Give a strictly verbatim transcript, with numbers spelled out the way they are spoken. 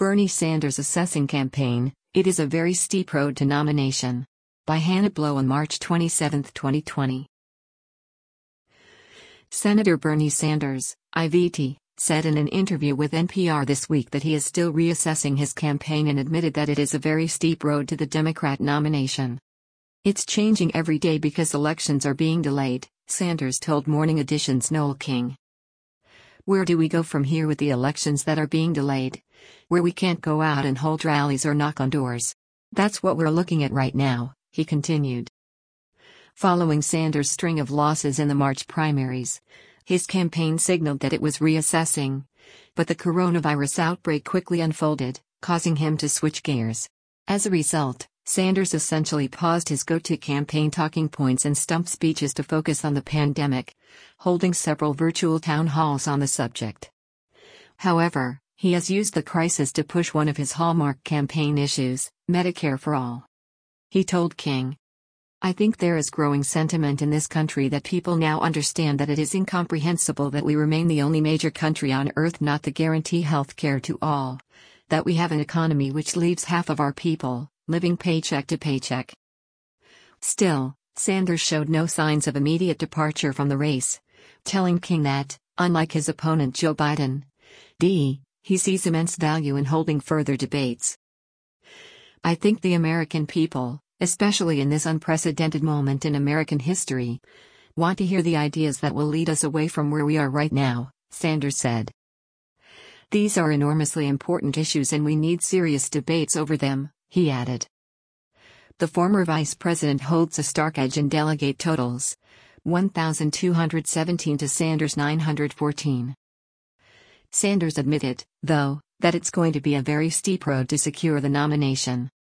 Bernie Sanders Assessing Campaign, It is a Very Steep Road to Nomination. By Hannah Blow on March twenty-seventh, twenty twenty. Senator Bernie Sanders, I V T, said in an interview with N P R this week that he is still reassessing his campaign and admitted that it is a very steep road to the Democrat nomination. It's changing every day because elections are being delayed, Sanders told Morning Edition's Noel King. Where do we go from here with the elections that are being delayed? Where we can't go out and hold rallies or knock on doors. That's what we're looking at right now, he continued. Following Sanders' string of losses in the March primaries, his campaign signaled that it was reassessing. But the coronavirus outbreak quickly unfolded, causing him to switch gears. As a result, Sanders essentially paused his go-to campaign talking points and stump speeches to focus on the pandemic, holding several virtual town halls on the subject. However, he has used the crisis to push one of his hallmark campaign issues, Medicare for All. He told King, "I think there is growing sentiment in this country that people now understand that it is incomprehensible that we remain the only major country on earth not to guarantee health care to all, that we have an economy which leaves half of our people living paycheck to paycheck." Still, Sanders showed no signs of immediate departure from the race, telling King that, unlike his opponent Joe Biden, D, he sees immense value in holding further debates. "I think the American people, especially in this unprecedented moment in American history, want to hear the ideas that will lead us away from where we are right now," Sanders said. "These are enormously important issues and we need serious debates over them," he added. The former vice president holds a stark edge in delegate totals, one thousand two hundred seventeen to Sanders' nine hundred fourteen. Sanders admitted, though, that it's going to be a very steep road to secure the nomination.